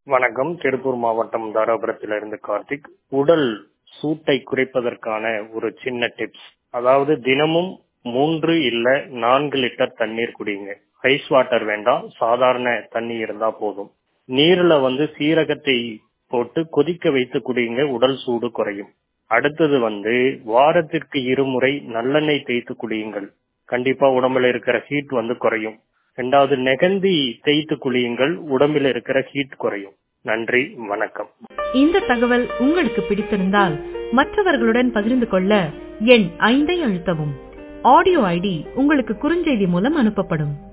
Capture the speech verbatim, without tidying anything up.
வணக்கம். திருப்பூர் மாவட்டம் தாராபுரத்திலிருந்து கார்த்திக். உடல் சூட்டை குறைப்பதற்கான ஒரு சின்ன டிப்ஸ். அதாவது தினமும் மூன்று இல்ல நான்கு லிட்டர் தண்ணீர் குடிங்க. ஐஸ் வாட்டர் வேண்டாம், சாதாரண தண்ணி இருந்தா போதும். நீர்ல வந்து சீரகத்தை போட்டு கொதிக்க வைத்து குடிங்க, உடல் சூடு குறையும். அடுத்தது வந்து வாரத்திற்கு இருமுறை நல்லெண்ணெய் தேய்த்து குடியுங்கள். கண்டிப்பா உடம்புல இருக்கிற ஹீட் வந்து குறையும். இரண்டாவது, நெகந்தி தேய்த்து குளியுங்கள், உடம்பில் இருக்கிற ஹீட் குறையும். நன்றி, வணக்கம். இந்த தகவல் உங்களுக்கு பிடித்திருந்தால் மற்றவர்களுடன் பகிர்ந்து கொள்ள எண் ஐந்தை அழுத்தவும். ஆடியோ ஐடி உங்களுக்கு குறுஞ்செய்தி மூலம் அனுப்பப்படும்.